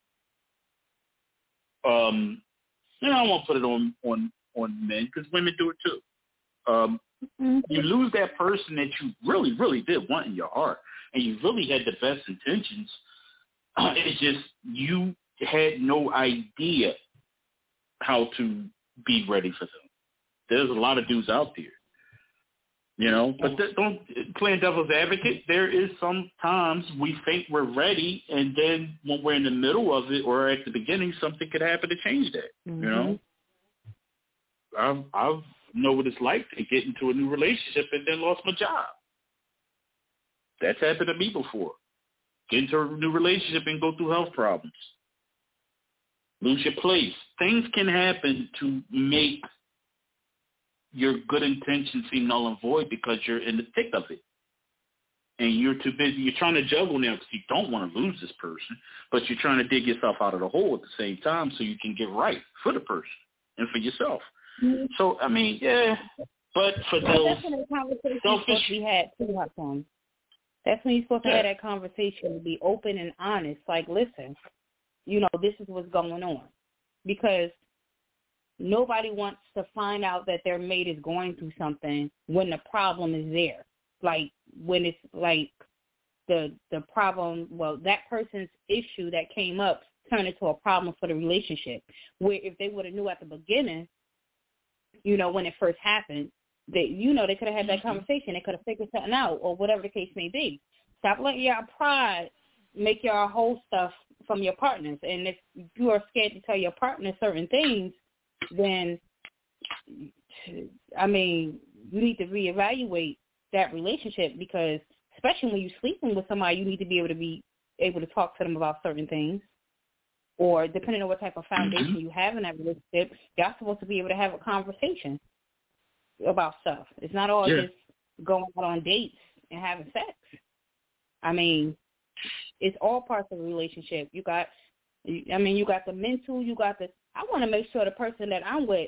um, and I won't put it on on on men because women do it too. Um, mm-hmm. You lose that person that you really, really did want in your heart, and you really had the best intentions. Uh, it's just you had no idea how to be ready for them. There's a lot of dudes out there, you know. But th- don't playing devil's advocate. There is sometimes we think we're ready, and then when we're in the middle of it or at the beginning, something could happen to change that. Mm-hmm. You know, I've I've know what it's like to get into a new relationship and then lost my job. That's happened to me before. Get into a new relationship and go through health problems. Lose your place. Things can happen to make your good intentions seem null and void because you're in the thick of it. And you're too busy. You're trying to juggle now because you don't want to lose this person, but you're trying to dig yourself out of the hole at the same time so you can get right for the person. and for yourself. Mm-hmm. So, I mean, yeah, but for well, those that's when the conversation selfish... supposed to be had too, Hakeem. That's when you're supposed to yeah. have that conversation, be open and honest. Like, listen, you know, this is what's going on. Because nobody wants to find out that their mate is going through something when the problem is there. Like, when it's like the the problem, well, that person's issue that came up turned into a problem for the relationship. Where if they would have knew at the beginning, you know, when it first happened, they, you know, they could have had that conversation. They could have figured something out or whatever the case may be. Stop letting your pride make your whole stuff from your partners. And if you are scared to tell your partner certain things, then, I mean, you need to reevaluate that relationship because especially when you're sleeping with somebody, you need to be able to be able to talk to them about certain things. Or depending on what type of foundation mm-hmm. you have in that relationship, y'all supposed to be able to have a conversation about stuff. It's not all yeah. just going out on dates and having sex. I mean, it's all parts of a relationship. You got, I mean, you got the mental, you got the, I want to make sure the person that I'm with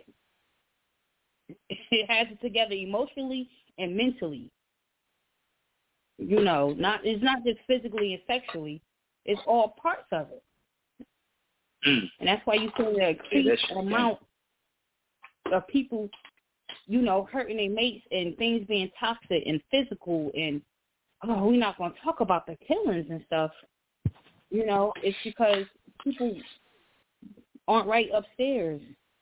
it has it together emotionally and mentally. You know, not it's not just physically and sexually. It's all parts of it. Mm. And that's why you see the increased yeah, amount of people, you know, hurting their mates and things being toxic and physical and, oh, we're not going to talk about the killings and stuff. You know, it's because people aren't right upstairs.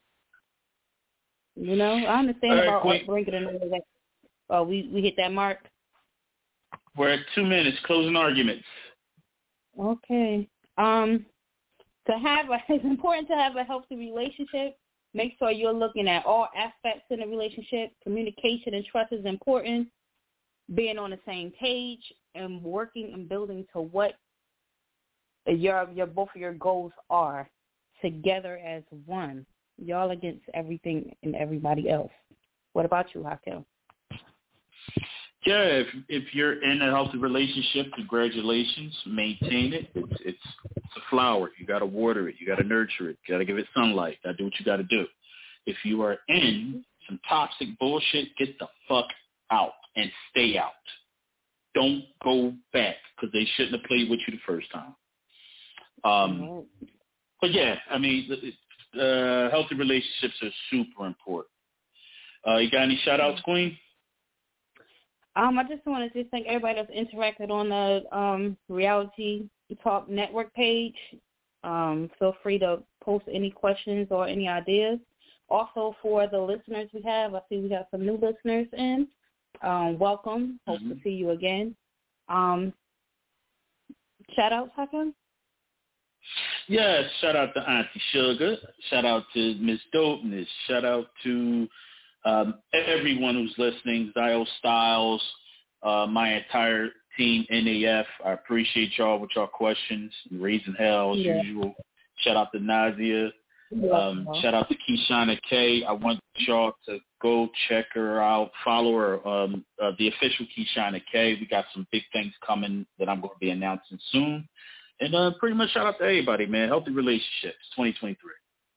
You know, I understand right, about us bringing another that. Oh, we, we hit that mark? We're at two minutes, closing arguments. Okay. Um, to have a, it's important to have a healthy relationship. Make sure you're looking at all aspects in the relationship. Communication and trust is important. Being on the same page and working and building to what your your both of your goals are together as one. Y'all against everything and everybody else. What about you, Hakeem? Yeah, if if you're in a healthy relationship, congratulations. Maintain it. It's it's, it's a flower. You got to water it. You got to nurture it. You got to give it sunlight. Got to do what you got to do. If you are in some toxic bullshit, get the fuck out and stay out. Don't go back because they shouldn't have played with you the first time. Um, mm-hmm. But yeah, I mean, uh, healthy relationships are super important. Uh, you got any shout outs, Queen? Um, I just want to just thank everybody that's interacted on the um, Reality Talk Network page. Um, feel free to post any questions or any ideas. Also, for the listeners we have, I see we have some new listeners in. Um, welcome. Hope mm-hmm. to see you again. Um, shout out, Hakeem? Yes, shout out to Auntie Sugar. Shout out to Miss Dopeness. Shout out to um, everyone who's listening, Dio Styles, uh, my entire team, N A F. I appreciate y'all with y'all questions and raising hell as yeah. usual. Shout out to Nazia. Um, yeah. Shout out to Keishana K. I want y'all to go check her out, follow her, um, uh, the official Keishana K. We got some big things coming that I'm going to be announcing soon. And uh, pretty much shout out to everybody, man. Healthy relationships, twenty twenty-three.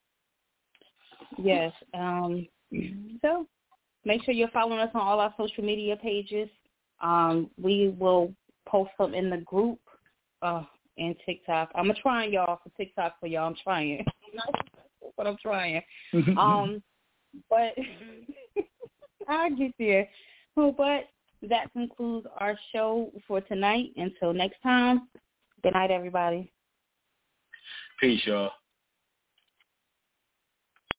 Yes. Um, so make sure you're following us on all our social media pages. Um, we will post them in the group uh, and TikTok. I'm trying, y'all, for TikTok for y'all. I'm trying. But I'm trying. um, but I'll get there. But that concludes our show for tonight. Until next time, good night, everybody. Peace, y'all.